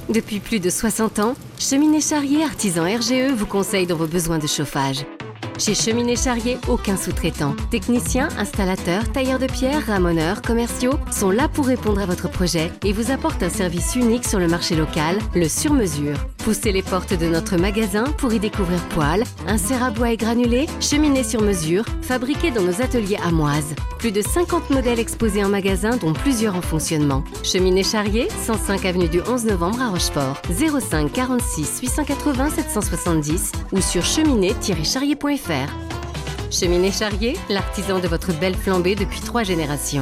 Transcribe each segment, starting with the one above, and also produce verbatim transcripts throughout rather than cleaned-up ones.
Depuis plus de soixante ans, Cheminée Charrier Artisan R G E vous conseille dans vos besoins de chauffage. Chez Cheminée Charrier, aucun sous-traitant. Techniciens, installateurs, tailleurs de pierre, ramoneurs, commerciaux sont là pour répondre à votre projet et vous apportent un service unique sur le marché local, le sur-mesure. Poussez les portes de notre magasin pour y découvrir poêles, inserts à bois et granulés, cheminées sur mesure, fabriquées dans nos ateliers amoises. Plus de cinquante modèles exposés en magasin, dont plusieurs en fonctionnement. Cheminée Charrier, cent cinq avenue du onze novembre à Rochefort. zéro cinq quarante-six huit cent quatre-vingts sept cent soixante-dix ou sur cheminée tiret charrier point f r. Cheminée Charrier, l'artisan de votre belle flambée depuis trois générations.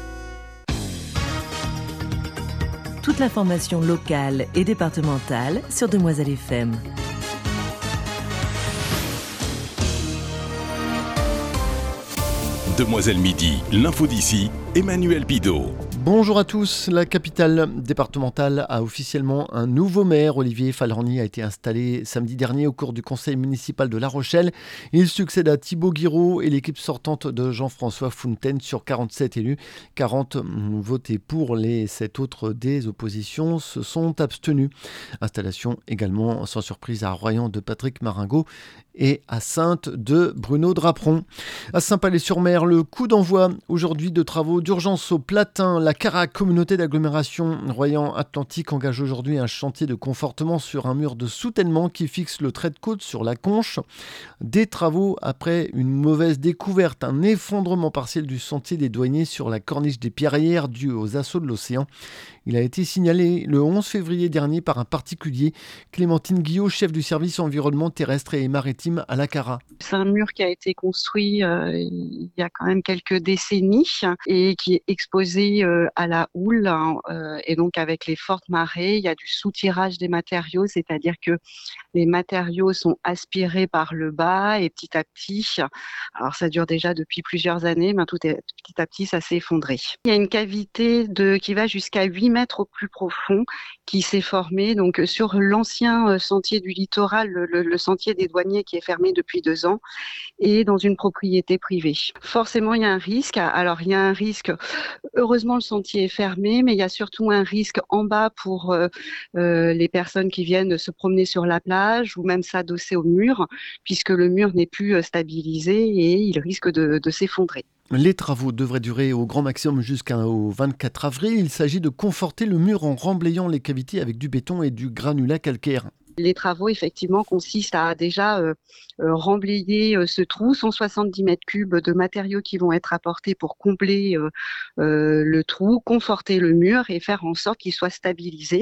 Toute l'information locale et départementale sur Demoiselle F M. Demoiselle Midi, l'info d'ici, Emmanuel Bidot. Bonjour à tous, la capitale départementale a officiellement un nouveau maire. Olivier Falorni a été installé samedi dernier au cours du conseil municipal de La Rochelle. Il succède à Thibaut Guiraud et l'équipe sortante de Jean-François Fontaine. Sur quarante-sept élus, quarante ont voté pour, les sept autres des oppositions se sont abstenus. Installation également sans surprise à Royan de Patrick Maringot et à Saintes de Bruno Draperon. À Saint-Palais-sur-Mer, le coup d'envoi aujourd'hui de travaux d'urgence au Platin. La Cara, communauté d'agglomération Royan-Atlantique, engage aujourd'hui un chantier de confortement sur un mur de soutènement qui fixe le trait de côte sur la Conche. Des travaux après une mauvaise découverte, un effondrement partiel du sentier des douaniers sur la corniche des Pierrières dû aux assauts de l'océan. Il a été signalé le onze février dernier par un particulier, Clémentine Guillot, chef du service environnement terrestre et maritime à la Cara. C'est un mur qui a été construit euh, il y a quand même quelques décennies et qui est exposé euh, à la houle hein, euh, et donc avec les fortes marées, il y a du soutirage des matériaux, c'est-à-dire que les matériaux sont aspirés par le bas et petit à petit, alors ça dure déjà depuis plusieurs années, mais tout est, petit à petit ça s'est effondré. Il y a une cavité de, qui va jusqu'à huit mètres au plus profond qui s'est formée donc sur l'ancien sentier du littoral, le, le, le sentier des douaniers qui est fermé depuis deux ans et dans une propriété privée. Forcément il y a un risque, alors il y a un risque, heureusement le sentier est fermé, mais il y a surtout un risque en bas pour euh, euh, les personnes qui viennent se promener sur la plage ou même s'adosser au mur, puisque le mur n'est plus stabilisé et il risque de, de s'effondrer. Les travaux devraient durer au grand maximum jusqu'au vingt-quatre avril. Il s'agit de conforter le mur en remblayant les cavités avec du béton et du granulat calcaire. Les travaux, effectivement, consistent à déjà euh, euh, remblayer euh, ce trou, cent soixante-dix mètres cubes de matériaux qui vont être apportés pour combler euh, euh, le trou, conforter le mur et faire en sorte qu'il soit stabilisé.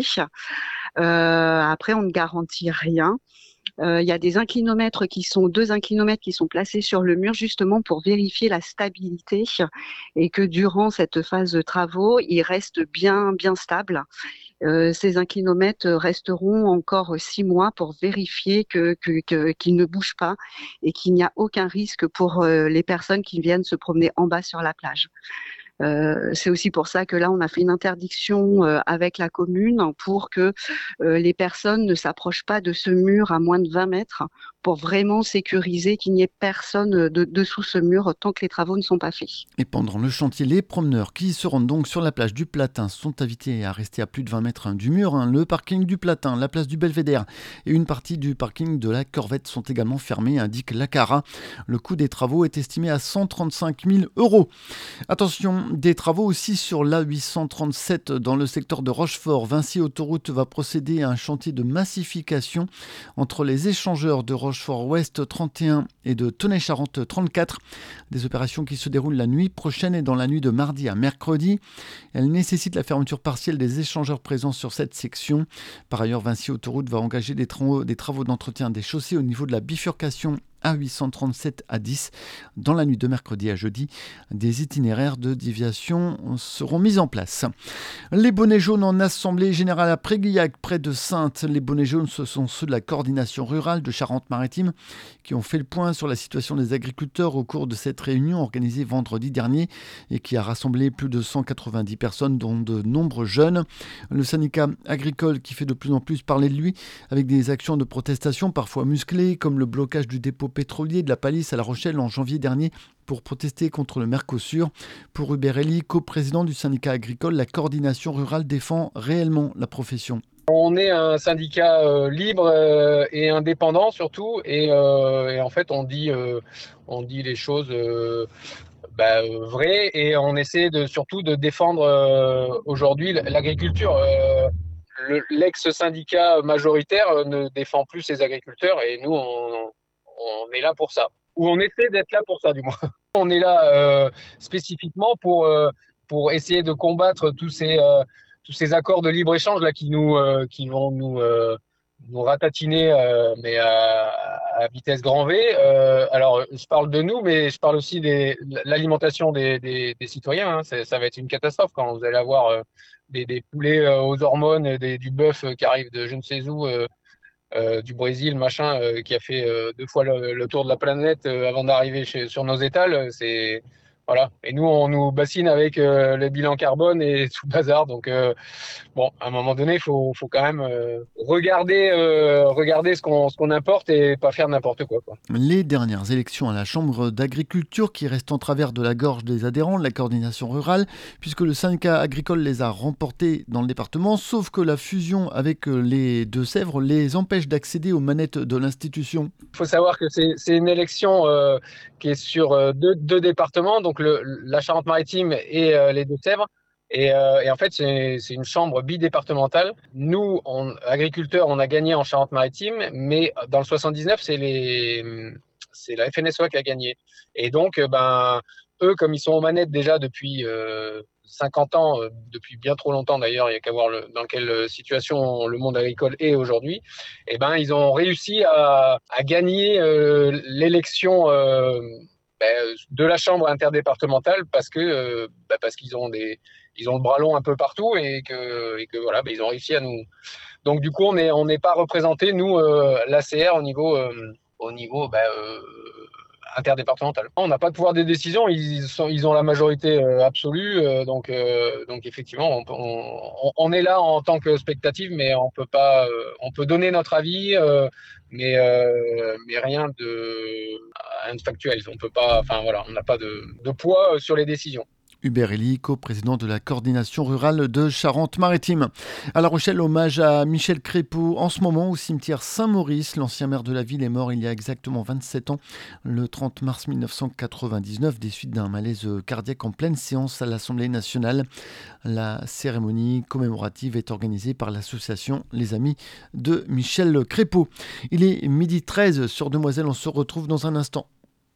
Euh, après, on ne garantit rien. Euh, il y a des inclinomètres qui sont, deux inclinomètres qui sont placés sur le mur justement pour vérifier la stabilité et que durant cette phase de travaux, il reste bien, bien stable. Euh, ces inclinomètres resteront encore six mois pour vérifier que, que, que, qu'ils ne bougent pas et qu'il n'y a aucun risque pour euh, les personnes qui viennent se promener en bas sur la plage. Euh, c'est aussi pour ça que là, on a fait une interdiction euh, avec la commune pour que euh, les personnes ne s'approchent pas de ce mur à moins de vingt mètres pour vraiment sécuriser qu'il n'y ait personne de, dessous ce mur tant que les travaux ne sont pas faits. Et pendant le chantier, les promeneurs qui se rendent donc sur la plage du Platin sont invités à rester à plus de vingt mètres du mur. Hein. Le parking du Platin, la place du Belvédère et une partie du parking de la Corvette sont également fermés, indique la Cara. Le coût des travaux est estimé à cent trente-cinq mille euros. Attention, des travaux aussi sur l'A huit cent trente-sept dans le secteur de Rochefort. Vinci Autoroute va procéder à un chantier de massification entre les échangeurs de Rochefort-Ouest trente et un et de Tenay-Charente trente-quatre. Des opérations qui se déroulent la nuit prochaine et dans la nuit de mardi à mercredi. Elles nécessitent la fermeture partielle des échangeurs présents sur cette section. Par ailleurs, Vinci Autoroute va engager des travaux, des travaux d'entretien des chaussées au niveau de la bifurcation A huit cent trente-sept à dix. Dans la nuit de mercredi à jeudi, des itinéraires de déviation seront mis en place. Les bonnets jaunes en assemblée générale à Préguillac, près de Saintes. Les bonnets jaunes, ce sont ceux de la coordination rurale de Charente-Maritime qui ont fait le point sur la situation des agriculteurs au cours de cette réunion organisée vendredi dernier et qui a rassemblé plus de cent quatre-vingt-dix personnes, dont de nombreux jeunes. Le syndicat agricole qui fait de plus en plus parler de lui avec des actions de protestation parfois musclées comme le blocage du dépôt pétrolier de la Palisse à La Rochelle en janvier dernier pour protester contre le Mercosur. Pour Hubert Elie, coprésident du syndicat agricole, la coordination rurale défend réellement la profession. On est un syndicat euh, libre euh, et indépendant surtout, et, euh, et en fait on dit, euh, on dit les choses euh, bah, vraies, et on essaie de, surtout de défendre euh, aujourd'hui l'agriculture. Euh, le, l'ex-syndicat majoritaire ne défend plus ses agriculteurs, et nous on, on est là pour ça, ou on essaie d'être là pour ça du moins. On est là euh, spécifiquement pour, euh, pour essayer de combattre tous ces... Euh, tous ces accords de libre-échange là qui nous euh, qui vont nous euh, nous ratatiner euh, mais à, à vitesse grand V. Euh, alors je parle de nous, mais je parle aussi de l'alimentation des, des, des citoyens. Hein. C'est, ça va être une catastrophe quand vous allez avoir euh, des, des poulets euh, aux hormones, des, du bœuf qui arrive de je ne sais où, euh, euh, du Brésil, machin, euh, qui a fait euh, deux fois le, le tour de la planète euh, avant d'arriver chez, sur nos étals. C'est Voilà. Et nous, on nous bassine avec euh, le bilan carbone et tout le bazar. Donc, euh, bon, à un moment donné, il faut, faut quand même euh, regarder, euh, regarder ce qu'on, ce qu'on importe et pas faire n'importe quoi, quoi. Les dernières élections à la Chambre d'agriculture qui restent en travers de la gorge des adhérents de la coordination rurale, puisque le syndicat agricole les a remportées dans le département, sauf que la fusion avec les Deux-Sèvres les empêche d'accéder aux manettes de l'institution. Il faut savoir que c'est, c'est une élection euh, qui est sur euh, deux, deux départements, donc le, la Charente-Maritime et euh, les Deux-Sèvres. Et, euh, et en fait, c'est, c'est une chambre bidépartementale. Nous, on, agriculteurs, on a gagné en Charente-Maritime, mais dans le soixante-dix-neuf, c'est, les, c'est la F N S O A qui a gagné. Et donc, ben, eux, comme ils sont aux manettes déjà depuis euh, cinquante ans, euh, depuis bien trop longtemps d'ailleurs, il n'y a qu'à voir le, dans quelle situation le monde agricole est aujourd'hui, et ben, ils ont réussi à, à gagner euh, l'élection euh, ben, de la chambre interdépartementale parce que euh, ben, parce qu'ils ont des ils ont le bras long un peu partout et que et que voilà, ben, ils ont réussi à nous. Donc du coup, on est on n'est pas représenté nous euh, l'A C R au niveau euh, au niveau ben, euh, interdépartemental. On n'a pas de pouvoir de décision, ils sont ils ont la majorité euh, absolue, euh, donc euh, donc effectivement on, on on est là en tant que spectative, mais on peut pas euh, on peut donner notre avis. Euh, mais euh, mais rien de rien de factuel. On peut pas, enfin voilà, on n'a pas de, de poids sur les décisions. Hubert Elie, co-président de la coordination rurale de Charente-Maritime. À La Rochelle, hommage à Michel Crépeau. En ce moment, au cimetière Saint-Maurice, l'ancien maire de la ville est mort il y a exactement vingt-sept ans, le trente mars mille neuf cent quatre-vingt-dix-neuf, des suites d'un malaise cardiaque en pleine séance à l'Assemblée nationale. La cérémonie commémorative est organisée par l'association Les Amis de Michel Crépeau. Il est midi treize sur Demoiselle, on se retrouve dans un instant.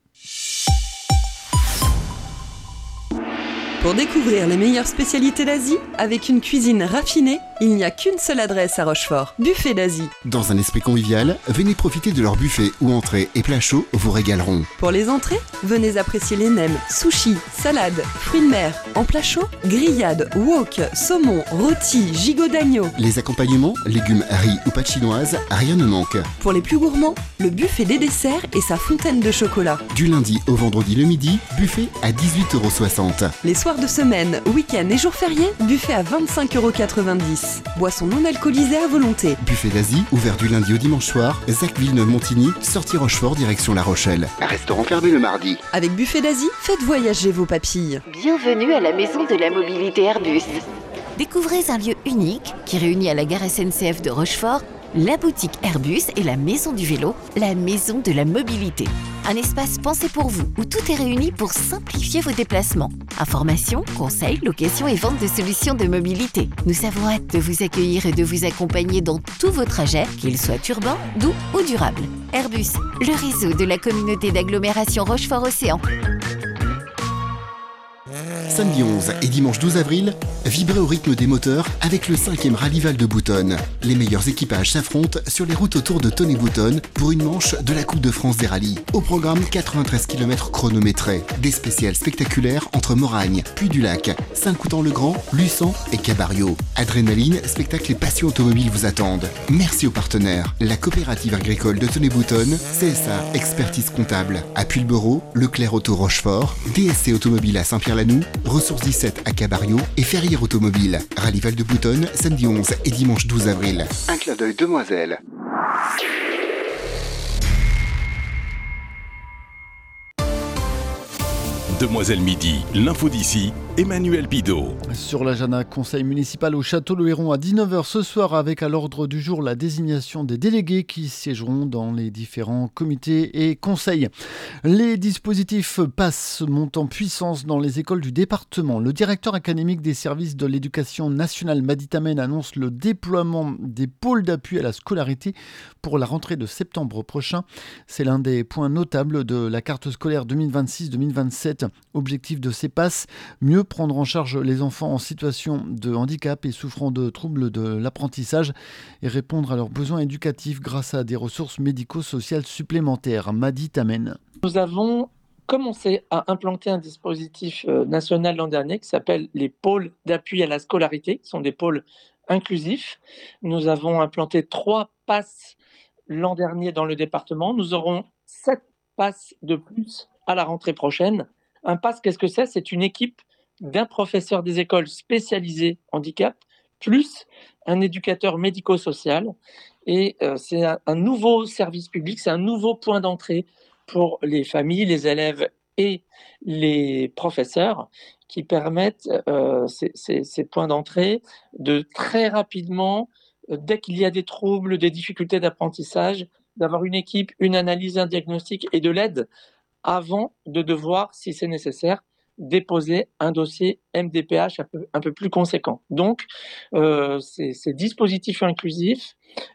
Pour découvrir les meilleures spécialités d'Asie, avec une cuisine raffinée, il n'y a qu'une seule adresse à Rochefort, Buffet d'Asie. Dans un esprit convivial, venez profiter de leur buffet où entrées et plats chauds vous régaleront. Pour les entrées, venez apprécier les nems, sushis, salades, fruits de mer. En plat chaud, grillades, wok, saumon, rôti, gigot d'agneau. Les accompagnements, légumes, riz ou pâtes chinoises, rien ne manque. Pour les plus gourmands, le buffet des desserts et sa fontaine de chocolat. Du lundi au vendredi le midi, buffet à dix-huit euros soixante. Les soirs de semaine, week-end et jours fériés, buffet à vingt-cinq euros quatre-vingt-dix. Boissons non alcoolisées à volonté. Buffet d'Asie, ouvert du lundi au dimanche soir, Zac Villeneuve-Montigny, sortie Rochefort, direction La Rochelle. Restaurant fermé le mardi. Avec Buffet d'Asie, faites voyager vos papilles. Bienvenue à la maison de la mobilité Airbus. Découvrez un lieu unique qui réunit à la gare S N C F de Rochefort la boutique Airbus et la maison du vélo, la maison de la mobilité. Un espace pensé pour vous, où tout est réuni pour simplifier vos déplacements. Informations, conseils, location et vente de solutions de mobilité. Nous avons hâte de vous accueillir et de vous accompagner dans tous vos trajets, qu'ils soient urbains, doux ou durables. Airbus, le réseau de la communauté d'agglomération Rochefort-Océan. Samedi onze et dimanche douze avril, vibrez au rythme des moteurs avec le cinquième rallye Val de Boutonne. Les meilleurs équipages s'affrontent sur les routes autour de Tonnay-Boutonne pour une manche de la Coupe de France des rallyes. Au programme, quatre-vingt-treize kilomètres chronométrés. Des spéciales spectaculaires entre Moragne, Puy-du-Lac, Saint-Coutan-le-Grand, Luçon et Cabario. Adrénaline, spectacle et passion automobile vous attendent. Merci aux partenaires. La coopérative agricole de Tonnay-Boutonne, C S A Expertise Comptable à Pulbero, Leclerc Auto Rochefort, D S C Automobile à Saint-Pierre-Lanoux, Ressources dix-sept à Cabario et Ferrière Automobile. Rallye Val de Boutonne, samedi onze et dimanche douze avril. Un clin d'œil Demoiselle. Demoiselle Midi, l'info d'ici Emmanuel Bidot. Sur l'agenda, conseil municipal au Château Le Héron à dix-neuf heures ce soir avec à l'ordre du jour la désignation des délégués qui siégeront dans les différents comités et conseils. Les dispositifs PASS montent en puissance dans les écoles du département. Le directeur académique des services de l'éducation nationale Madi Tamen annonce le déploiement des pôles d'appui à la scolarité pour la rentrée de septembre prochain. C'est l'un des points notables de la carte scolaire deux mille vingt-six deux mille vingt-sept. Objectif de ces PASS, mieux prendre en charge les enfants en situation de handicap et souffrant de troubles de l'apprentissage et répondre à leurs besoins éducatifs grâce à des ressources médico-sociales supplémentaires. Madi Tamen. Nous avons commencé à implanter un dispositif national l'an dernier qui s'appelle les pôles d'appui à la scolarité, qui sont des pôles inclusifs. Nous avons implanté trois PASS l'an dernier dans le département. Nous aurons sept PASS de plus à la rentrée prochaine. Un PASS, qu'est-ce que c'est ? C'est une équipe d'un professeur des écoles spécialisé handicap, plus un éducateur médico-social. Et euh, c'est un, un nouveau service public, c'est un nouveau point d'entrée pour les familles, les élèves et les professeurs qui permettent euh, ces, ces, ces points d'entrée de très rapidement, euh, dès qu'il y a des troubles, des difficultés d'apprentissage, d'avoir une équipe, une analyse, un diagnostic et de l'aide avant de devoir, si c'est nécessaire, déposer un dossier M D P H un peu, un peu plus conséquent. Donc, euh, ces, ces dispositifs inclusifs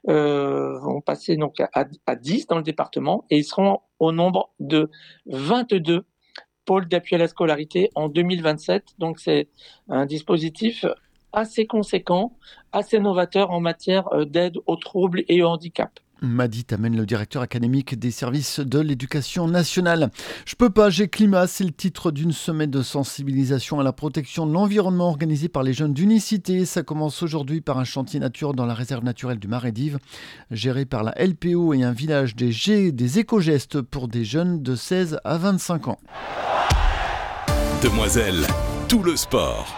euh, vont passer donc à, à dix dans le département et ils seront au nombre de vingt-deux pôles d'appui à la scolarité en deux mille vingt-sept. Donc, c'est un dispositif assez conséquent, assez novateur en matière d'aide aux troubles et au handicap. Madi Tamen, le directeur académique des services de l'éducation nationale. Je peux pas, j'ai climat, c'est le titre d'une semaine de sensibilisation à la protection de l'environnement organisée par les jeunes d'Unicité. Ça commence aujourd'hui par un chantier nature dans la réserve naturelle du Marais d'Yves, géré par la L P O et un village des, G, des éco-gestes pour des jeunes de seize à vingt-cinq ans. Demoiselles, tout le sport.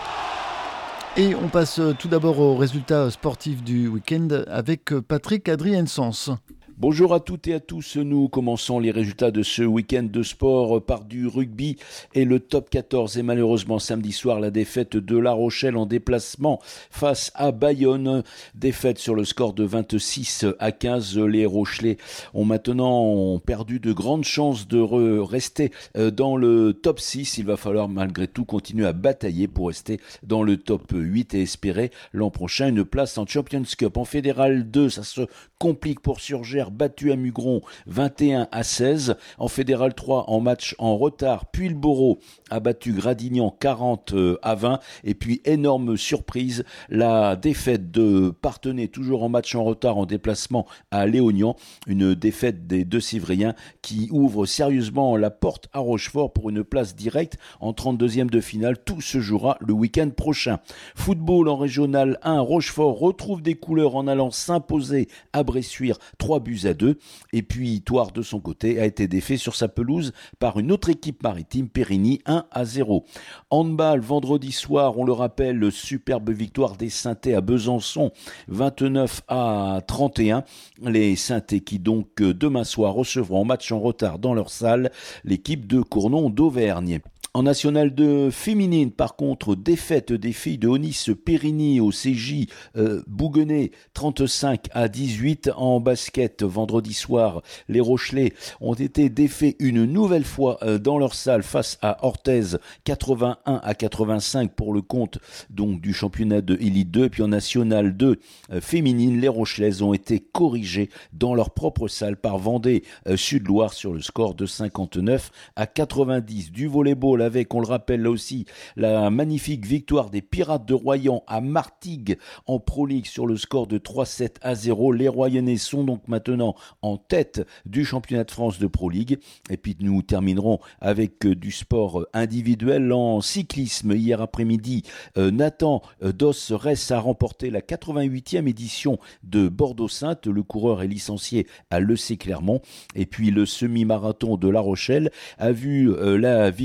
Et on passe tout d'abord aux résultats sportifs du week-end avec Patrick Adriensens. Bonjour à toutes et à tous, nous commençons les résultats de ce week-end de sport par du rugby et le top quatorze. Et malheureusement samedi soir la défaite de La Rochelle en déplacement face à Bayonne. Défaite sur le score de vingt-six à quinze. Les Rochelais ont maintenant perdu de grandes chances de re- rester dans le top six. Il va falloir malgré tout continuer à batailler pour rester dans le top huit et espérer l'an prochain une place en Champions Cup. En Fédéral deux, ça se complique pour Surgère, battu à Mugron vingt et un à seize. En Fédéral trois, en match en retard, puis le Bourreau a battu Gradignan quarante à vingt. Et puis énorme surprise, la défaite de Parthenay, toujours en match en retard en déplacement à Léognan. Une défaite des deux Civriens qui ouvre sérieusement la porte à Rochefort pour une place directe en trente-deuxième de finale. Tout se jouera le week-end prochain. Football en Régional un, Rochefort retrouve des couleurs en allant s'imposer à Bressuire trois buts à deux. Et puis Thouars de son côté a été défait sur sa pelouse par une autre équipe maritime, Périgny, un à zéro. Handball vendredi soir, on le rappelle, superbe victoire des Saintais à Besançon, vingt-neuf à trente et un. Les Saintais qui donc demain soir recevront en match en retard dans leur salle l'équipe de Cournon d'Auvergne. En National deux féminine, par contre, défaite des filles de Onis Périgny au C J euh, Bouguenais, trente-cinq à dix-huit. En basket, vendredi soir, les Rochelais ont été défaits une nouvelle fois euh, dans leur salle face à Orthez, quatre-vingt-un à quatre-vingt-cinq pour le compte donc du championnat de Élite deux. Puis en National deux euh, féminine, les Rochelaises ont été corrigées dans leur propre salle par Vendée euh, Sud-Loire sur le score de cinquante-neuf à quatre-vingt-dix. Du volleyball avec, on le rappelle là aussi, la magnifique victoire des Pirates de Royan à Martigues en Pro League sur le score de trois sept à zéro. Les Royannais sont donc maintenant en tête du championnat de France de Pro League. Et puis nous terminerons avec euh, du sport individuel en cyclisme. Hier après-midi, euh, Nathan euh, Dos-Ress a remporté la quatre-vingt-huitième édition de Bordeaux-Sainte. Le coureur est licencié à l'E C Clermont. Et puis le semi-marathon de La Rochelle a vu euh, la victoire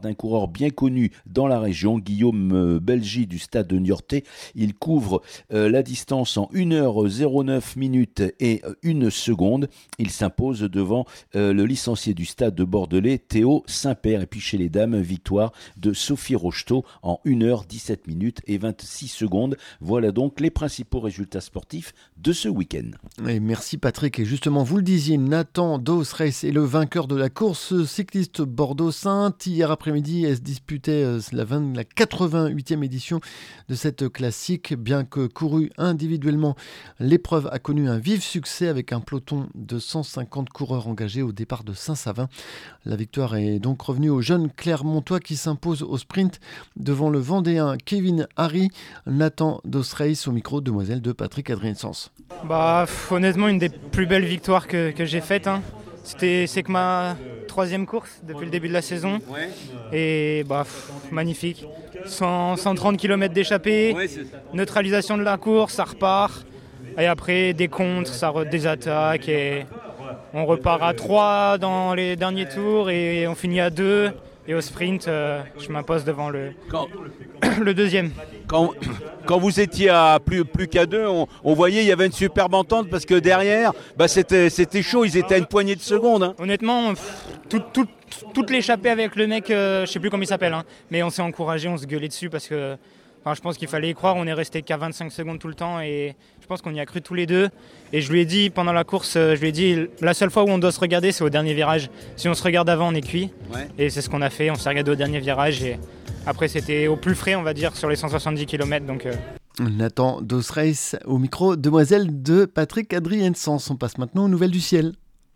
d'un coureur bien connu dans la région, Guillaume Belgy du stade de Niortais. Il couvre euh, la distance en une heure zéro neuf minutes et une seconde. Il s'impose devant euh, le licencié du stade de Bordelais, Théo Saint-Père. Et puis chez les dames, victoire de Sophie Rocheteau en une heure dix-sept minutes et vingt-six secondes. Voilà donc les principaux résultats sportifs de ce week-end. Et merci Patrick. Et justement, vous le disiez, Nathan Doos-Reis est le vainqueur de la course cycliste Bordeaux-Sainte. Hier après-midi, elle se disputait la, vingt, la quatre-vingt-huitième édition de cette classique. Bien que courue individuellement, l'épreuve a connu un vif succès avec un peloton de cent cinquante coureurs engagés au départ de Saint-Savin. La victoire est donc revenue au jeune Clermontois qui s'impose au sprint devant le Vendéen Kevin Harry. Nathan Doos-Reis au micro demoiselle de Patrick Adrien-Sens. Bah, honnêtement, une des plus belles victoires que, que j'ai faites. Hein. C'était, c'est que ma troisième course depuis le début de la saison. Ouais. Et bah, pff, magnifique. cent, cent trente kilomètres d'échappée, ouais, neutralisation de la course, ça repart. Et après, des contres, ça re- des attaques. Et on repart à trois dans les derniers tours et on finit à deux. Et au sprint, euh, je m'impose devant le, quand, le deuxième. Quand, quand vous étiez à plus, plus qu'à deux, on, on voyait il y avait une superbe entente parce que derrière, bah c'était, c'était chaud, ils étaient à une poignée de secondes. Hein. Honnêtement, pff, tout, tout, toute l'échappée avec le mec, euh, je sais plus comment il s'appelle, hein, mais on s'est encouragé, on se gueulait dessus parce que enfin, je pense qu'il fallait y croire. On est resté qu'à vingt-cinq secondes tout le temps et je pense qu'on y a cru tous les deux. Et je lui ai dit pendant la course, je lui ai dit la seule fois où on doit se regarder, c'est au dernier virage. Si on se regarde avant, on est cuit. Ouais. Et c'est ce qu'on a fait. On s'est regardé au dernier virage et après c'était au plus frais, on va dire, sur les cent soixante-dix kilomètres. Donc, euh... Nathan Doos-Reis au micro demoiselle de Patrick Adrien-Sens. On passe maintenant aux nouvelles du ciel.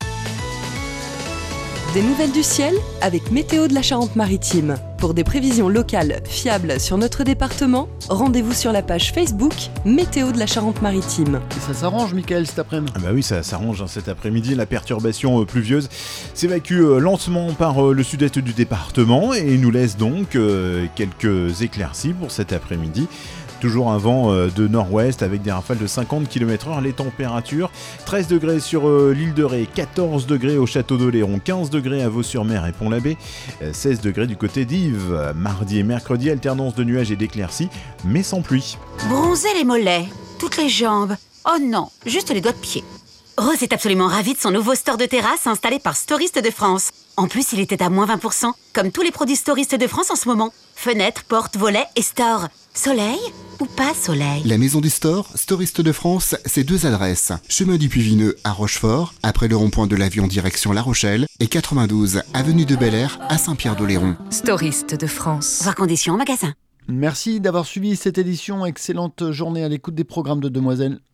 Des nouvelles du ciel avec Météo de la Charente-Maritime. Pour des prévisions locales fiables sur notre département, rendez-vous sur la page Facebook Météo de la Charente-Maritime. Et ça s'arrange, Mickaël, cet après-midi. Ah bah oui, ça s'arrange hein, cet après-midi. La perturbation euh, pluvieuse s'évacue euh, lentement par euh, le sud-est du département et nous laisse donc euh, quelques éclaircies pour cet après-midi. Toujours un vent euh, de nord-ouest avec des rafales de cinquante kilomètres heure. Les températures, treize degrés sur euh, l'île de Ré, quatorze degrés au château d'Oléron, quinze degrés à Vaux-sur-Mer et Pont-l'Abbé, euh, seize degrés du côté d'Yves. Mardi et mercredi, alternance de nuages et d'éclaircies, mais sans pluie. Bronzer les mollets, toutes les jambes. Oh non, juste les doigts de pied. Rose est absolument ravie de son nouveau store de terrasse installé par Storiste de France. En plus, il était à moins vingt pour cent, comme tous les produits Storiste de France en ce moment. Fenêtres, portes, volets et store. Soleil ou pas soleil? La maison du store, Storiste de France, c'est deux adresses. Chemin du Puy-Vineux à Rochefort, après le rond-point de l'avion direction La Rochelle, et quatre-vingt-douze avenue de Bel-Air à Saint-Pierre-d'Oléron. Storiste de France. Voir conditions en magasin. Merci d'avoir suivi cette édition. Excellente journée à l'écoute des programmes de Demoiselles.